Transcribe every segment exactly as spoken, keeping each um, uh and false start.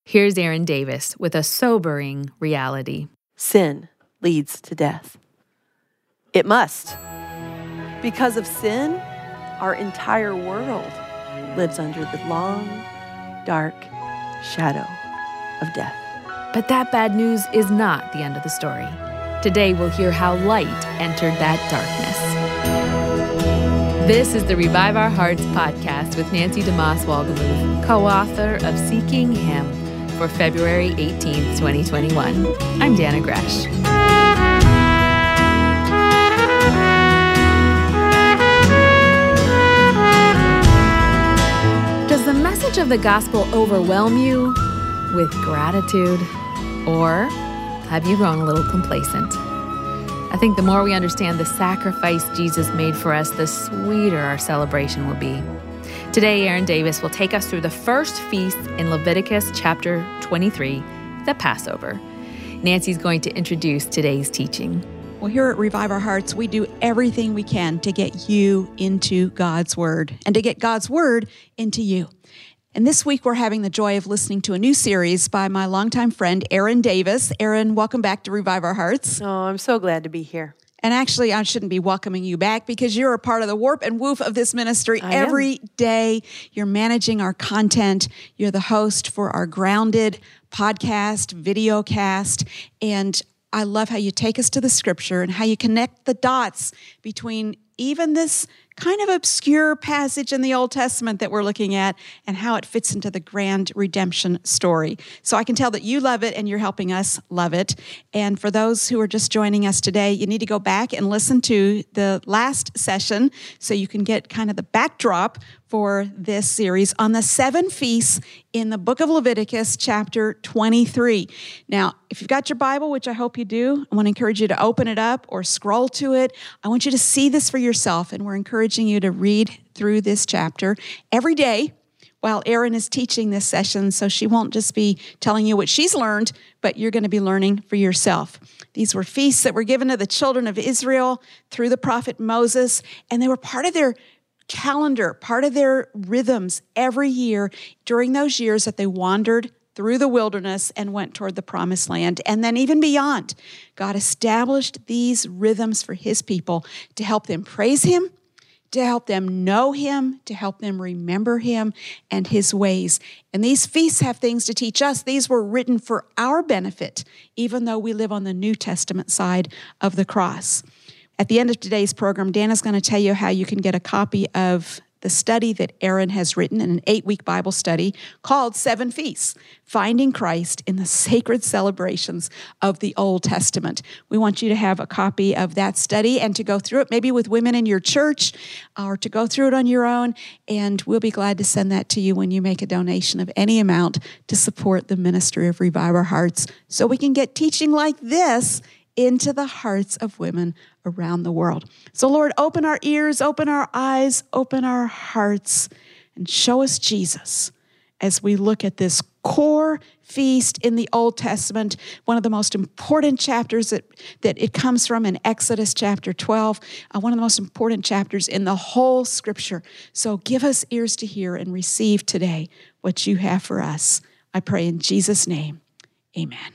Here's Aaron Davis with a sobering reality. Sin leads to death. It must. Because of sin, our entire world lives under the long, dark shadow of death. But that bad news is not the end of the story. Today we'll hear how light entered that darkness. This is the Revive Our Hearts podcast with Nancy DeMoss Wolgemuth, co-author of Seeking Him for February eighteenth, twenty twenty-one. I'm Dana Gresh. Does the message of the gospel overwhelm you with gratitude, or have you grown a little complacent? I think the more we understand the sacrifice Jesus made for us, the sweeter our celebration will be. Today, Aaron Davis will take us through the first feast in Leviticus chapter twenty-three, the Passover. Nancy's going to introduce today's teaching. Well, here at Revive Our Hearts, we do everything we can to get you into God's Word and to get God's Word into you. And this week, we're having the joy of listening to a new series by my longtime friend, Aaron Davis. Aaron, welcome back to Revive Our Hearts. Oh, I'm so glad to be here. And actually, I shouldn't be welcoming you back because you're a part of the warp and woof of this ministry. I Every am. day, you're managing our content. You're the host for our Grounded podcast, video cast, and I love how you take us to the scripture and how you connect the dots between even this kind of obscure passage in the Old Testament that we're looking at and how it fits into the grand redemption story. So I can tell that you love it and you're helping us love it. And for those who are just joining us today, you need to go back and listen to the last session so you can get kind of the backdrop for this series on the seven feasts in the book of Leviticus, chapter twenty-three. Now, if you've got your Bible, which I hope you do, I want to encourage you to open it up or scroll to it. I want you to see this for yourself, and we're encouraging you to read through this chapter every day while Erin is teaching this session, so she won't just be telling you what she's learned, but you're going to be learning for yourself. These were feasts that were given to the children of Israel through the prophet Moses, and they were part of their calendar, part of their rhythms every year during those years that they wandered through the wilderness and went toward the promised land. And then even beyond, God established these rhythms for his people to help them praise him, to help them know him, to help them remember him and his ways. And these feasts have things to teach us. These were written for our benefit, even though we live on the New Testament side of the cross. At the end of today's program, Dana's going to tell you how you can get a copy of the study that Aaron has written in an eight-week Bible study called Seven Feasts, Finding Christ in the Sacred Celebrations of the Old Testament. We want you to have a copy of that study and to go through it, maybe with women in your church, or to go through it on your own, and we'll be glad to send that to you when you make a donation of any amount to support the ministry of Revive Our Hearts, so we can get teaching like this into the hearts of women around the world. So Lord, open our ears, open our eyes, open our hearts, and show us Jesus as we look at this core feast in the Old Testament, one of the most important chapters that, that it comes from in Exodus chapter twelve, uh, one of the most important chapters in the whole scripture. So give us ears to hear and receive today what you have for us. I pray in Jesus' name, amen.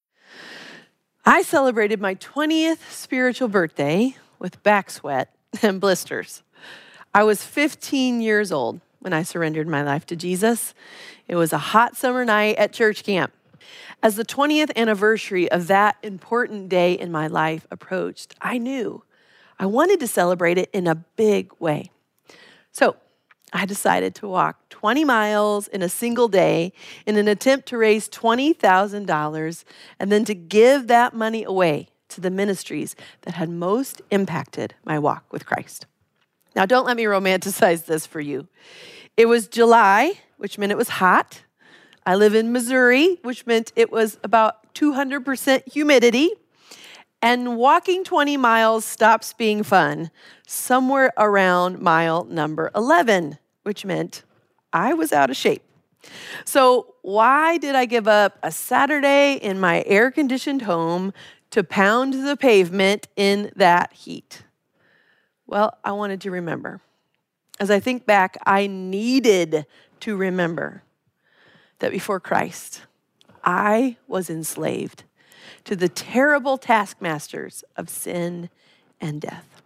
I celebrated my twentieth spiritual birthday with back sweat and blisters. I was fifteen years old when I surrendered my life to Jesus. It was a hot summer night at church camp. As the twentieth anniversary of that important day in my life approached, I knew I wanted to celebrate it in a big way. So I decided to walk twenty miles in a single day in an attempt to raise twenty thousand dollars and then to give that money away to the ministries that had most impacted my walk with Christ. Now, don't let me romanticize this for you. It was July, which meant it was hot. I live in Missouri, which meant it was about two hundred percent humidity. And walking twenty miles stops being fun somewhere around mile number eleven, which meant I was out of shape. So why did I give up a Saturday in my air-conditioned home to pound the pavement in that heat? Well, I wanted to remember. As I think back, I needed to remember that before Christ, I was enslaved to the terrible taskmasters of sin and death.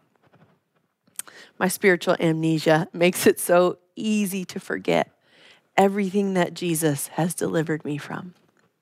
My spiritual amnesia makes it so easy to forget everything that Jesus has delivered me from.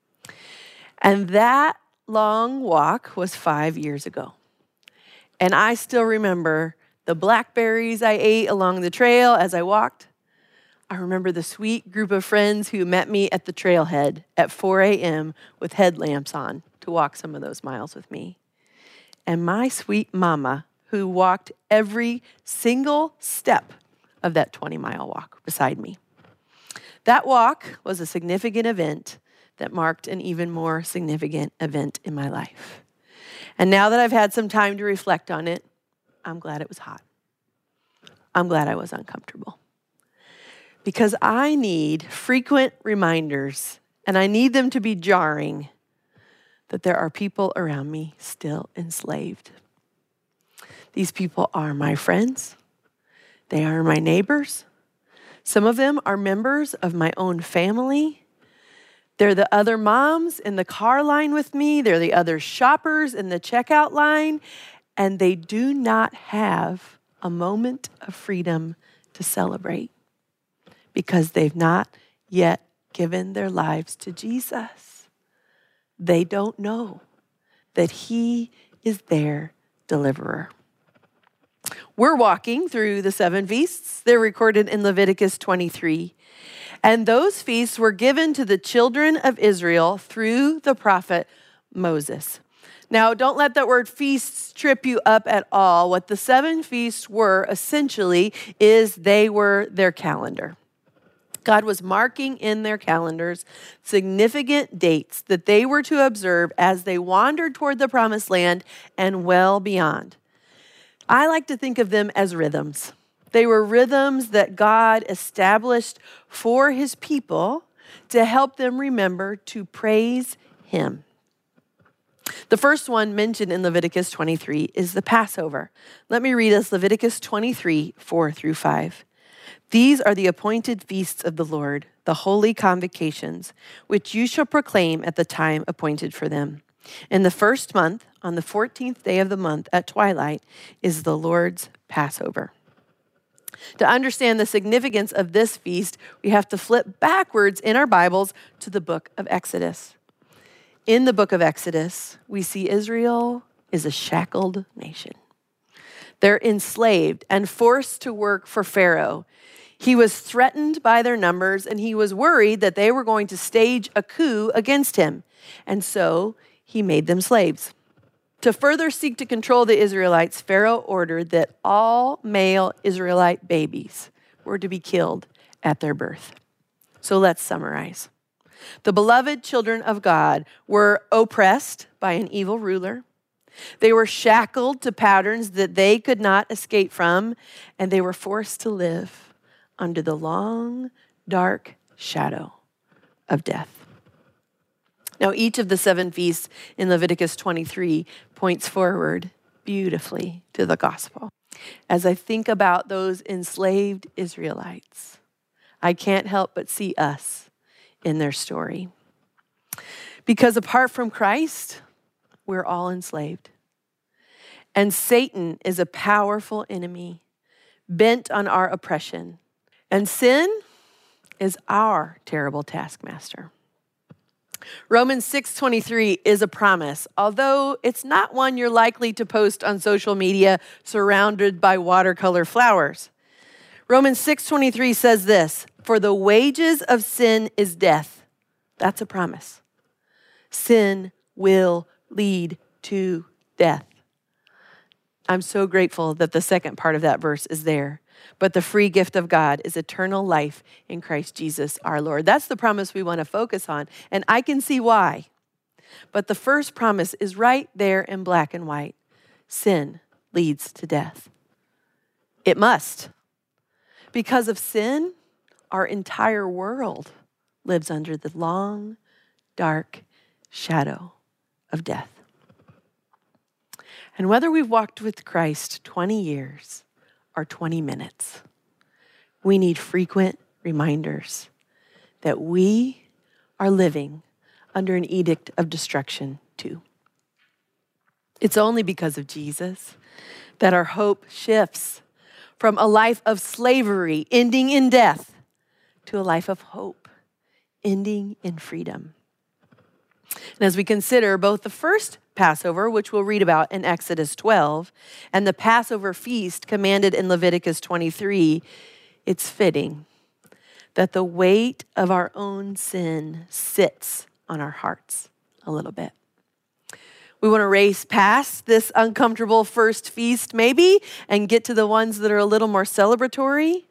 And that long walk was five years ago. And I still remember the blackberries I ate along the trail as I walked. I remember the sweet group of friends who met me at the trailhead at four a.m. with headlamps on to walk some of those miles with me. And my sweet mama who walked every single step of that twenty-mile walk beside me. That walk was a significant event that marked an even more significant event in my life. And now that I've had some time to reflect on it, I'm glad it was hot. I'm glad I was uncomfortable. Because I need frequent reminders, and I need them to be jarring, that there are people around me still enslaved. These people are my friends. They are my neighbors. Some of them are members of my own family. They're the other moms in the car line with me. They're the other shoppers in the checkout line. And they do not have a moment of freedom to celebrate because they've not yet given their lives to Jesus. They don't know that He is their deliverer. We're walking through the seven feasts. They're recorded in Leviticus twenty-three. And those feasts were given to the children of Israel through the prophet Moses. Now, don't let that word feasts trip you up at all. What the seven feasts were essentially is they were their calendar. God was marking in their calendars significant dates that they were to observe as they wandered toward the promised land and well beyond. I like to think of them as rhythms. They were rhythms that God established for His people to help them remember to praise Him. The first one mentioned in Leviticus twenty-three is the Passover. Let me read us Leviticus twenty-three, four through five. These are the appointed feasts of the Lord, the holy convocations, which you shall proclaim at the time appointed for them. In the first month, on the fourteenth day of the month at twilight, is the Lord's Passover. To understand the significance of this feast, we have to flip backwards in our Bibles to the book of Exodus. In the book of Exodus, we see Israel is a shackled nation. They're enslaved and forced to work for Pharaoh. He was threatened by their numbers, and he was worried that they were going to stage a coup against him. And so he made them slaves. To further seek to control the Israelites, Pharaoh ordered that all male Israelite babies were to be killed at their birth. So let's summarize. The beloved children of God were oppressed by an evil ruler. They were shackled to patterns that they could not escape from, and they were forced to live under the long, dark shadow of death. Now, each of the seven feasts in Leviticus twenty-three points forward beautifully to the gospel. As I think about those enslaved Israelites, I can't help but see us in their story. Because apart from Christ, we're all enslaved. And Satan is a powerful enemy bent on our oppression. And sin is our terrible taskmaster. Romans six twenty-three is a promise, although it's not one you're likely to post on social media surrounded by watercolor flowers. Romans six twenty-three says this, "For the wages of sin is death." That's a promise. Sin will lead to death. I'm so grateful that the second part of that verse is there. But the free gift of God is eternal life in Christ Jesus our Lord. That's the promise we want to focus on, and I can see why. But the first promise is right there in black and white. Sin leads to death. It must. Because of sin, our entire world lives under the long, dark shadow of death. And whether we've walked with Christ twenty years or twenty minutes, we need frequent reminders that we are living under an edict of destruction too. It's only because of Jesus that our hope shifts from a life of slavery ending in death to a life of hope ending in freedom. And as we consider both the first Passover, which we'll read about in Exodus twelve, and the Passover feast commanded in Leviticus twenty-three, it's fitting that the weight of our own sin sits on our hearts a little bit. We want to race past this uncomfortable first feast maybe and get to the ones that are a little more celebratory.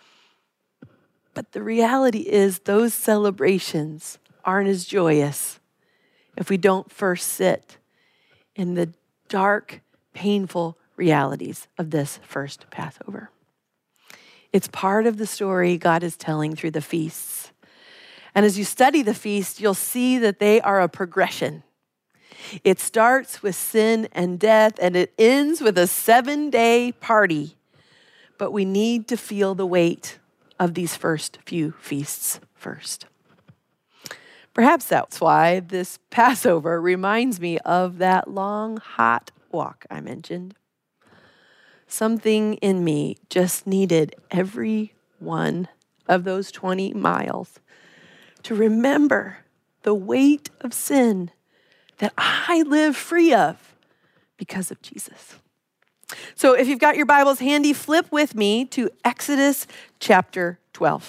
But the reality is those celebrations aren't as joyous if we don't first sit in the dark, painful realities of this first Passover. It's part of the story God is telling through the feasts. And as you study the feast, you'll see that they are a progression. It starts with sin and death, and it ends with a seven-day party. But we need to feel the weight of these first few feasts first. Perhaps that's why this Passover reminds me of that long, hot walk I mentioned. Something in me just needed every one of those twenty miles to remember the weight of sin that I live free of because of Jesus. So if you've got your Bibles handy, flip with me to Exodus chapter twelve.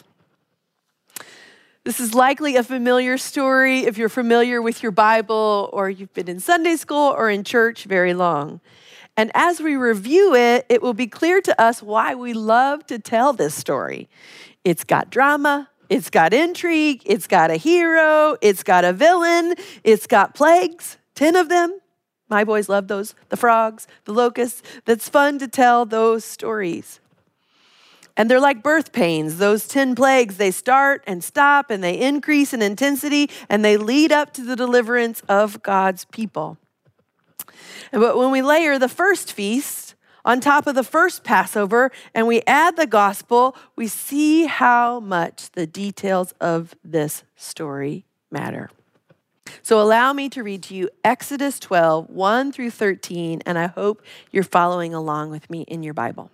This is likely a familiar story if you're familiar with your Bible or you've been in Sunday school or in church very long. And as we review it, it will be clear to us why we love to tell this story. It's got drama, it's got intrigue, it's got a hero, it's got a villain, it's got plagues, ten of them. My boys love those, the frogs, the locusts. That's fun to tell those stories. And they're like birth pains. Those ten plagues, they start and stop and they increase in intensity and they lead up to the deliverance of God's people. But when we layer the first feast on top of the first Passover and we add the gospel, we see how much the details of this story matter. So allow me to read to you Exodus twelve, one through thirteen, and I hope you're following along with me in your Bible.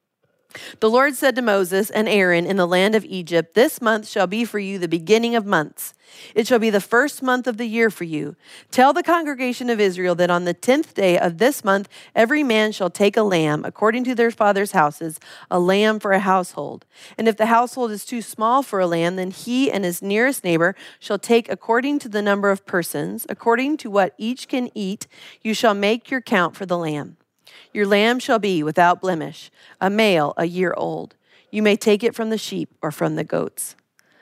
The Lord said to Moses and Aaron in the land of Egypt, "This month shall be for you the beginning of months. It shall be the first month of the year for you. Tell the congregation of Israel that on the tenth day of this month, every man shall take a lamb, according to their father's houses, a lamb for a household. And if the household is too small for a lamb, then he and his nearest neighbor shall take according to the number of persons, according to what each can eat, you shall make your count for the lamb. Your lamb shall be without blemish, a male a year old. You may take it from the sheep or from the goats."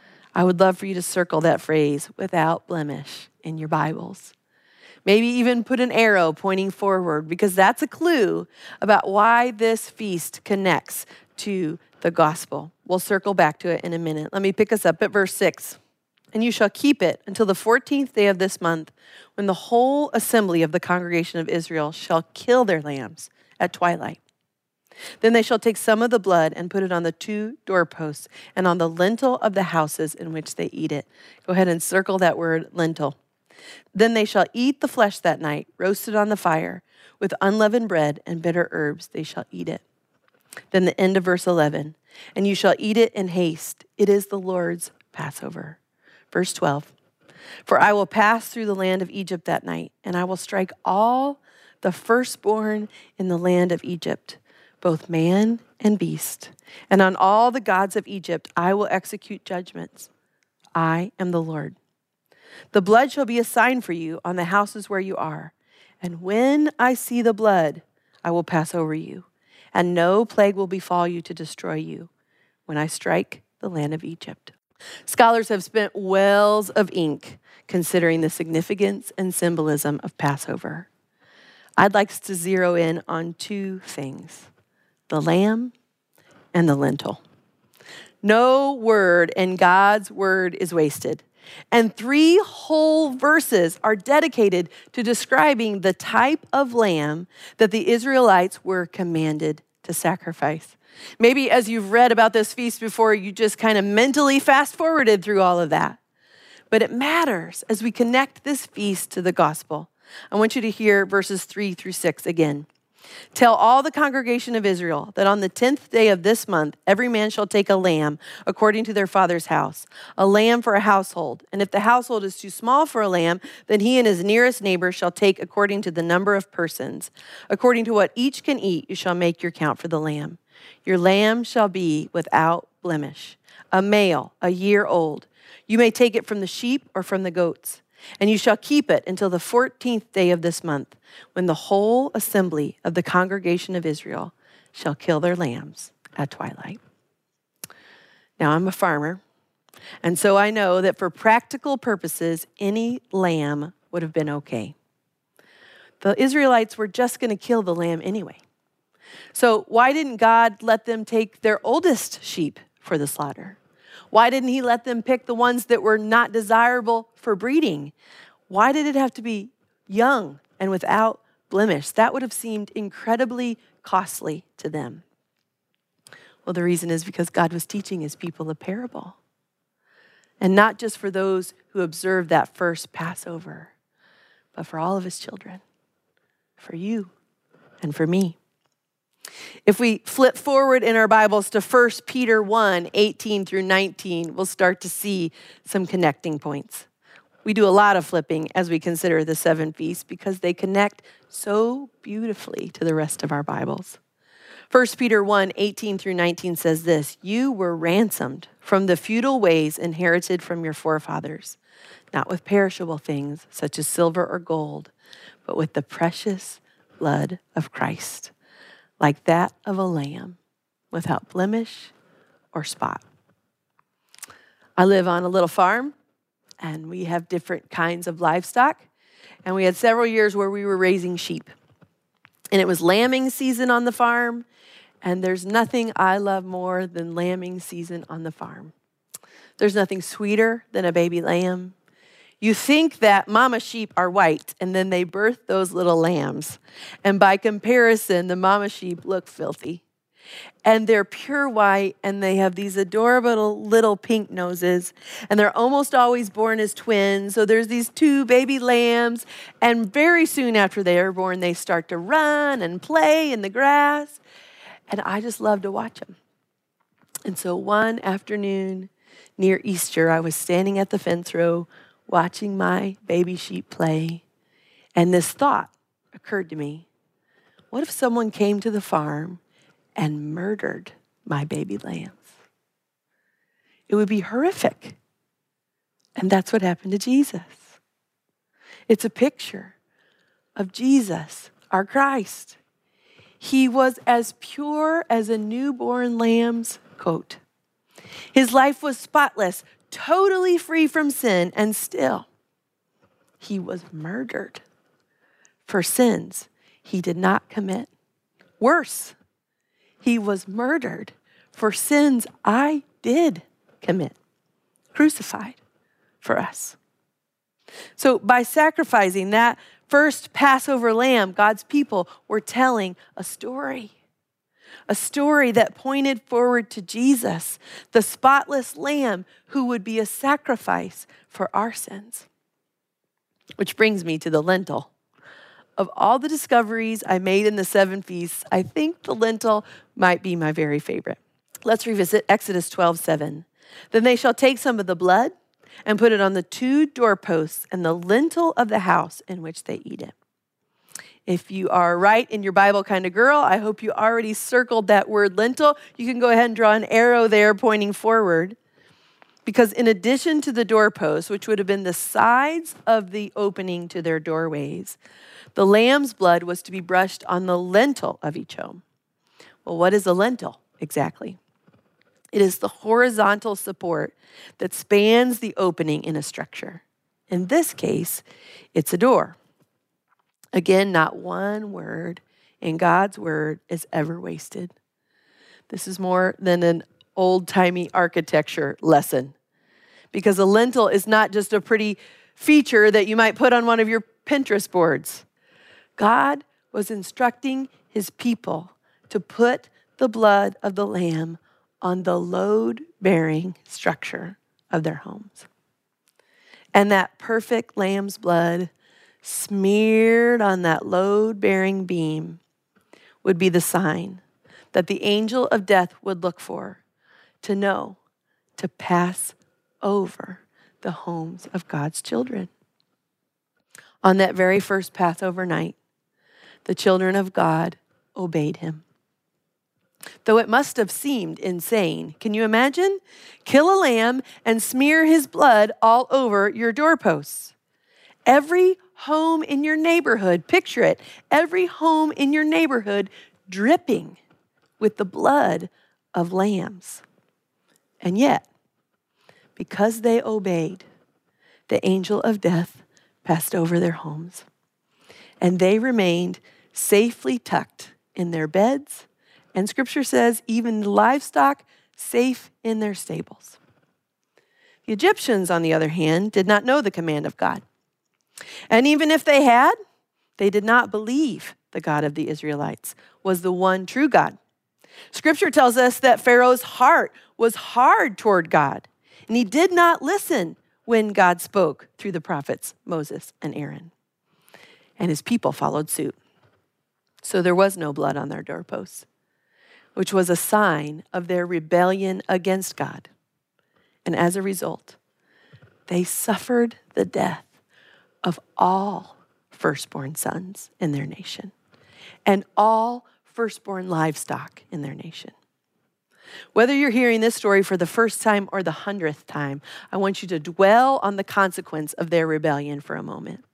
I would love for you to circle that phrase, without blemish, in your Bibles. Maybe even put an arrow pointing forward, because that's a clue about why this feast connects to the gospel. We'll circle back to it in a minute. Let me pick us up at verse six. "And you shall keep it until the fourteenth day of this month, when the whole assembly of the congregation of Israel shall kill their lambs at twilight. Then they shall take some of the blood and put it on the two doorposts and on the lintel of the houses in which they eat it." Go ahead and circle that word, lintel. "Then they shall eat the flesh that night, roasted on the fire. With unleavened bread and bitter herbs they shall eat it." Then the end of verse eleven. "And you shall eat it in haste. It is the Lord's Passover." Verse twelve. "For I will pass through the land of Egypt that night, and I will strike all the firstborn in the land of Egypt, both man and beast. And on all the gods of Egypt I will execute judgments. I am the Lord. The blood shall be a sign for you on the houses where you are. And when I see the blood, I will pass over you, and no plague will befall you to destroy you when I strike the land of Egypt." Scholars have spent wells of ink considering the significance and symbolism of Passover. I'd like us to zero in on two things: the lamb and the lintel. No word in God's word is wasted. And three whole verses are dedicated to describing the type of lamb that the Israelites were commanded to sacrifice. Maybe as you've read about this feast before, you just kind of mentally fast forwarded through all of that. But it matters as we connect this feast to the gospel. I want you to hear verses three through six again. Tell all the congregation of Israel that on the tenth day of this month, every man shall take a lamb according to their father's house, a lamb for a household. And if the household is too small for a lamb, then he and his nearest neighbor shall take according to the number of persons. According to what each can eat, you shall make your count for the lamb. Your lamb shall be without blemish, a male, a year old. You may take it from the sheep or from the goats. And you shall keep it until the fourteenth day of this month, when the whole assembly of the congregation of Israel shall kill their lambs at twilight. Now, I'm a farmer, and so I know that for practical purposes, any lamb would have been okay. The Israelites were just going to kill the lamb anyway. So why didn't God let them take their oldest sheep for the slaughter? Why didn't he let them pick the ones that were not desirable for breeding? Why did it have to be young and without blemish? That would have seemed incredibly costly to them. Well, the reason is because God was teaching his people a parable. And not just for those who observed that first Passover, but for all of his children, for you and for me. If we flip forward in our Bibles to First Peter one, eighteen through nineteen, we'll start to see some connecting points. We do a lot of flipping as we consider the seven feasts because they connect so beautifully to the rest of our Bibles. First Peter one, eighteen through nineteen says this, you were ransomed from the futile ways inherited from your forefathers, not with perishable things such as silver or gold, but with the precious blood of Christ, like that of a lamb without blemish or spot. I live on a little farm, and we have different kinds of livestock. And we had several years where we were raising sheep. And it was lambing season on the farm, and there's nothing I love more than lambing season on the farm. There's nothing sweeter than a baby lamb. You think that mama sheep are white, and then they birth those little lambs. And by comparison, the mama sheep look filthy. And they're pure white, and they have these adorable little pink noses. And they're almost always born as twins. So there's these two baby lambs. And very soon after they are born, they start to run and play in the grass. And I just love to watch them. And so one afternoon near Easter, I was standing at the fence row, watching my baby sheep play, and this thought occurred to me. What if someone came to the farm and murdered my baby lambs? It would be horrific. And that's what happened to Jesus. It's a picture of Jesus, our Christ. He was as pure as a newborn lamb's coat. His life was spotless, totally free from sin, and still, he was murdered for sins he did not commit. Worse, he was murdered for sins I did commit, crucified for us. So by sacrificing that first Passover lamb, God's people were telling a story. A story that pointed forward to Jesus, the spotless lamb who would be a sacrifice for our sins. Which brings me to the lentil. Of all the discoveries I made in the seven feasts, I think the lentil might be my very favorite. Let's revisit Exodus twelve seven. Then they shall take some of the blood and put it on the two doorposts and the lintel of the house in which they eat it. If you are right in your Bible kind of girl, I hope you already circled that word lintel. You can go ahead and draw an arrow there pointing forward. Because in addition to the doorposts, which would have been the sides of the opening to their doorways, the lamb's blood was to be brushed on the lintel of each home. Well, what is a lintel exactly? It is the horizontal support that spans the opening in a structure. In this case, it's a door. Again, not one word in God's word is ever wasted. This is more than an old-timey architecture lesson, because a lintel is not just a pretty feature that you might put on one of your Pinterest boards. God was instructing his people to put the blood of the lamb on the load-bearing structure of their homes. And that perfect lamb's blood smeared on that load-bearing beam would be the sign that the angel of death would look for to know to pass over the homes of God's children. On that very first Passover night, the children of God obeyed him. Though it must have seemed insane. Can you imagine? Kill a lamb and smear his blood all over your doorposts. Every home in your neighborhood, picture it, every home in your neighborhood dripping with the blood of lambs. And yet, because they obeyed, the angel of death passed over their homes, and they remained safely tucked in their beds, and Scripture says even the livestock safe in their stables. The Egyptians, on the other hand, did not know the command of God. And even if they had, they did not believe the God of the Israelites was the one true God. Scripture tells us that Pharaoh's heart was hard toward God, and he did not listen when God spoke through the prophets Moses and Aaron. And his people followed suit. So there was no blood on their doorposts, which was a sign of their rebellion against God. And as a result, they suffered the death of all firstborn sons in their nation and all firstborn livestock in their nation. Whether you're hearing this story for the first time or the hundredth time, I want you to dwell on the consequence of their rebellion for a moment.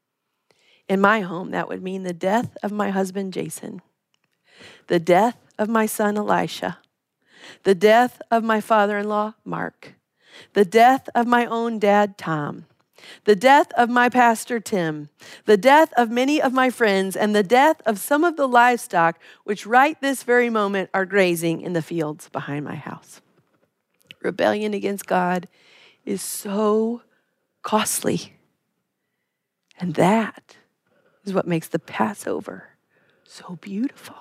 In my home, that would mean the death of my husband, Jason, the death of my son, Elisha, the death of my father-in-law, Mark, the death of my own dad, Tom, the death of my pastor, Tim, the death of many of my friends, and the death of some of the livestock which right this very moment are grazing in the fields behind my house. Rebellion against God is so costly. And that is what makes the Passover so beautiful.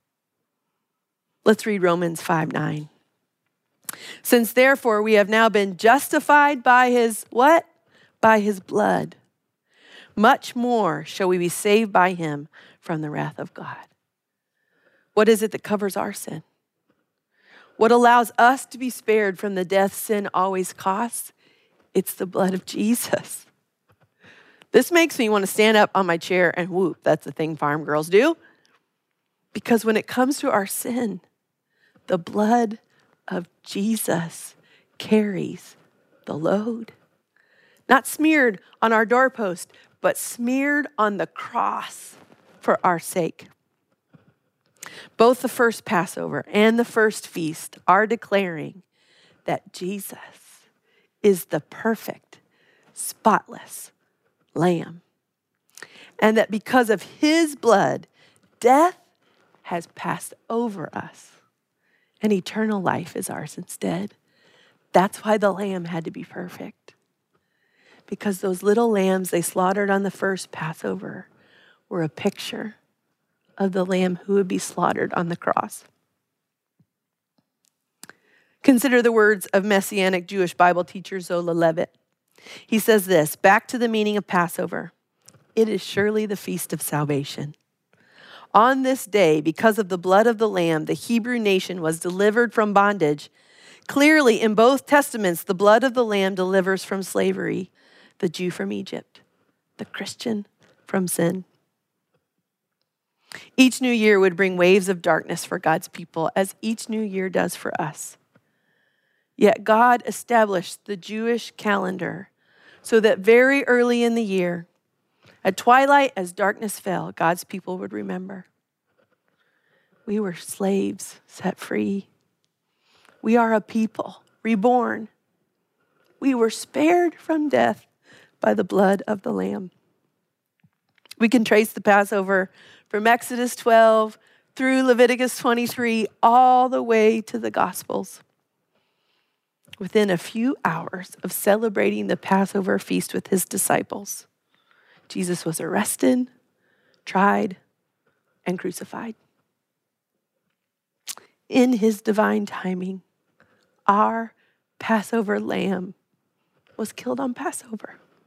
Let's read Romans five nine. Since therefore we have now been justified by his what? By his blood. Much more shall we be saved by him from the wrath of God. What is it that covers our sin? What allows us to be spared from the death sin always costs? It's the blood of Jesus. This makes me want to stand up on my chair and whoop. That's the thing farm girls do. Because when it comes to our sin, the blood of Jesus carries the load. Not smeared on our doorpost, but smeared on the cross for our sake. Both the first Passover and the first feast are declaring that Jesus is the perfect, spotless Lamb. And that because of his blood, death has passed over us and eternal life is ours instead. That's why the Lamb had to be perfect. Because those little lambs they slaughtered on the first Passover were a picture of the Lamb who would be slaughtered on the cross. Consider the words of Messianic Jewish Bible teacher Zola Levitt. He says this, back to the meaning of Passover. It is surely the feast of salvation. On this day, because of the blood of the Lamb, the Hebrew nation was delivered from bondage. Clearly, in both testaments, the blood of the Lamb delivers from slavery, the Jew from Egypt, the Christian from sin. Each new year would bring waves of darkness for God's people, as each new year does for us. Yet God established the Jewish calendar so that very early in the year, at twilight as darkness fell, God's people would remember. We were slaves set free. We are a people reborn. We were spared from death by the blood of the Lamb. We can trace the Passover from Exodus twelve through Leviticus twenty-three, all the way to the Gospels. Within a few hours of celebrating the Passover feast with his disciples, Jesus was arrested, tried, and crucified. In his divine timing, our Passover lamb was killed on Passover.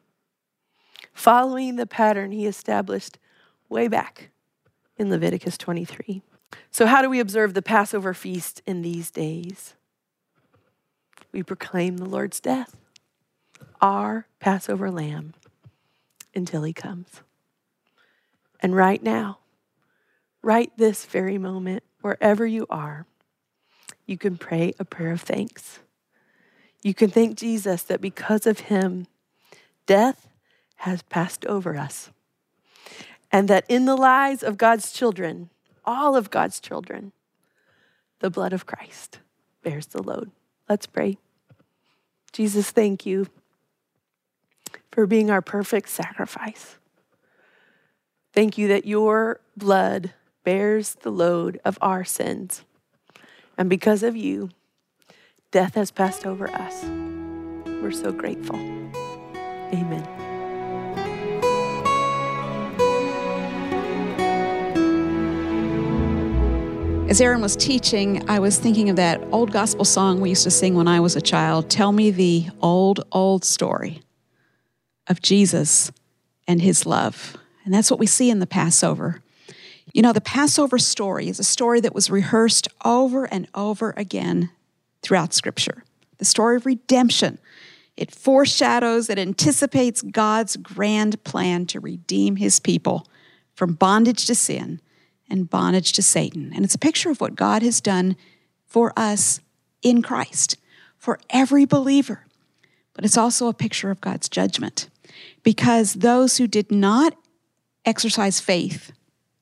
following the pattern he established way back in Leviticus twenty-three. So how do we observe the Passover feast in these days? We proclaim the Lord's death, our Passover lamb, until he comes. And right now, right this very moment, wherever you are, you can pray a prayer of thanks. You can thank Jesus that because of him, death has passed over us. And that in the lives of God's children, all of God's children, the blood of Christ bears the load. Let's pray. Jesus, thank you for being our perfect sacrifice. Thank you that your blood bears the load of our sins. And because of you, death has passed over us. We're so grateful. Amen. As Aaron was teaching, I was thinking of that old gospel song we used to sing when I was a child. Tell me the old, old story of Jesus and his love. And that's what we see in the Passover. You know, the Passover story is a story that was rehearsed over and over again throughout Scripture. The story of redemption. It foreshadows, it anticipates God's grand plan to redeem his people from bondage to sin and bondage to Satan. And it's a picture of what God has done for us in Christ, for every believer. But it's also a picture of God's judgment, because those who did not exercise faith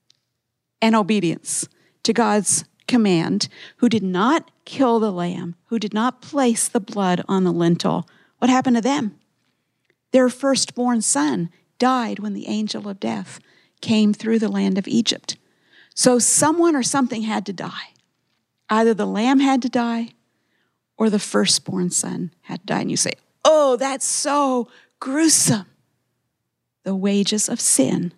and obedience to God's command, who did not kill the lamb, who did not place the blood on the lintel, what happened to them? Their firstborn son died when the angel of death came through the land of Egypt. So someone or something had to die. Either the lamb had to die or the firstborn son had to die. And you say, oh, that's so gruesome. The wages of sin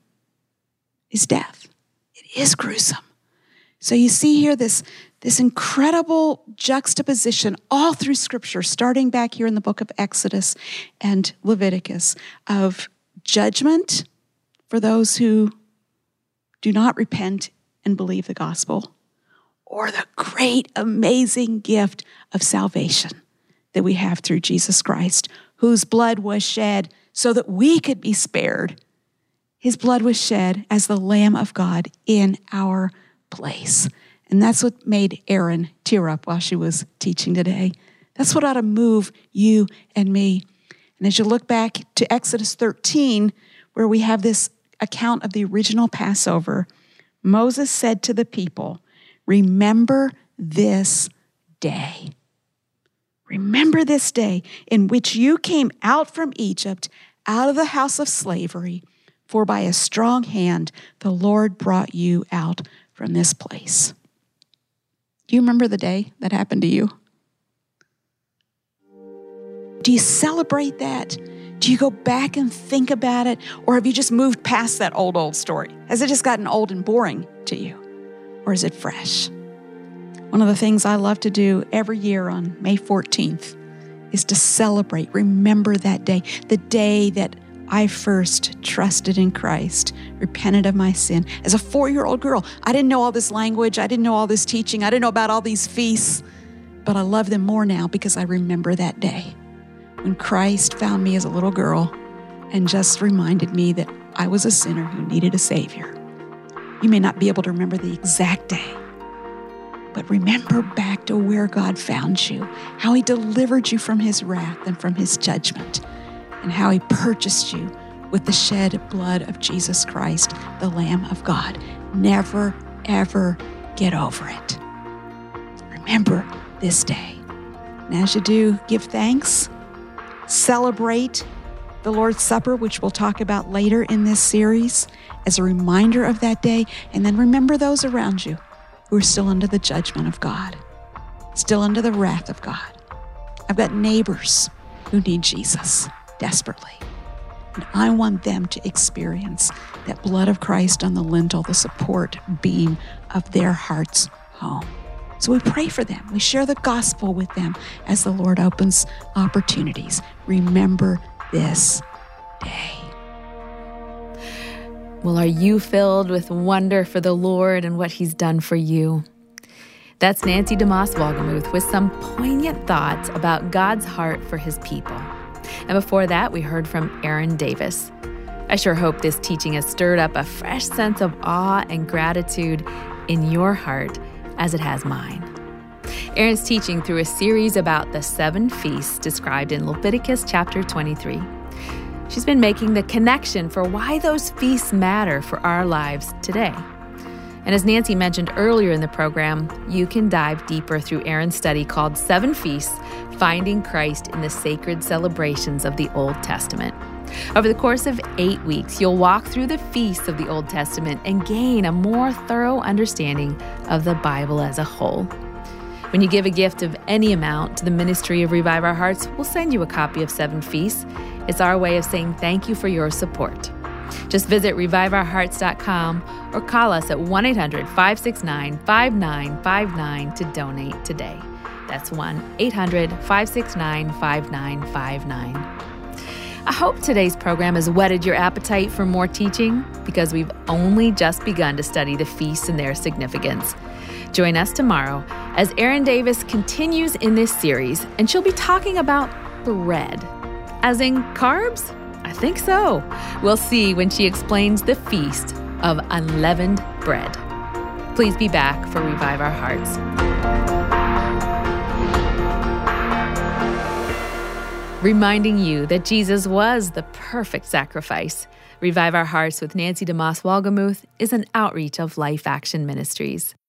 is death. It is gruesome. So you see here this, this incredible juxtaposition all through Scripture, starting back here in the book of Exodus and Leviticus, of judgment for those who do not repent and believe the gospel, or the great, amazing gift of salvation that we have through Jesus Christ, whose blood was shed so that we could be spared. His blood was shed as the Lamb of God in our place. And that's what made Erin tear up while she was teaching today. That's what ought to move you and me. And as you look back to Exodus thirteen, where we have this account of the original Passover, Moses said to the people, remember this day. Remember this day in which you came out from Egypt, out of the house of slavery, for by a strong hand the Lord brought you out from this place. Do you remember the day that happened to you? Do you celebrate that? Do you go back and think about it? Or have you just moved past that old, old story? Has it just gotten old and boring to you? Or is it fresh? One of the things I love to do every year on May fourteenth is to celebrate, remember that day, the day that I first trusted in Christ, repented of my sin. As a four-year-old girl, I didn't know all this language. I didn't know all this teaching. I didn't know about all these feasts, but I love them more now because I remember that day when Christ found me as a little girl and just reminded me that I was a sinner who needed a Savior. You may not be able to remember the exact day, but remember back to where God found you, how he delivered you from his wrath and from his judgment, and how he purchased you with the shed blood of Jesus Christ, the Lamb of God. Never, ever get over it. Remember this day. And as you do, give thanks. Celebrate the Lord's Supper, which we'll talk about later in this series, as a reminder of that day. And then remember those around you who are still under the judgment of God, still under the wrath of God. I've got neighbors who need Jesus desperately. And I want them to experience that blood of Christ on the lintel, the support beam of their heart's home. So we pray for them. We share the gospel with them as the Lord opens opportunities. Remember this day. Well, are you filled with wonder for the Lord and what He's done for you? That's Nancy DeMoss Wolgemuth with some poignant thoughts about God's heart for His people. And before that, we heard from Aaron Davis. I sure hope this teaching has stirred up a fresh sense of awe and gratitude in your heart as it has mine. Aaron's teaching through a series about the seven feasts described in Leviticus chapter twenty-three. She's been making the connection for why those feasts matter for our lives today. And as Nancy mentioned earlier in the program, you can dive deeper through Aaron's study called Seven Feasts, Finding Christ in the Sacred Celebrations of the Old Testament. Over the course of eight weeks, you'll walk through the feasts of the Old Testament and gain a more thorough understanding of the Bible as a whole. When you give a gift of any amount to the ministry of Revive Our Hearts, we'll send you a copy of Seven Feasts. It's our way of saying thank you for your support. Just visit revive our hearts dot com or call us at one eight hundred, five six nine, five nine five nine to donate today. That's one eight hundred, five six nine, five nine five nine. I hope today's program has whetted your appetite for more teaching, because we've only just begun to study the feasts and their significance. Join us tomorrow as Aaron Davis continues in this series, and she'll be talking about bread. As in carbs? I think so. We'll see when she explains the feast of unleavened bread. Please be back for Revive Our Hearts. Reminding you that Jesus was the perfect sacrifice. Revive Our Hearts with Nancy DeMoss Wolgemuth is an outreach of Life Action Ministries.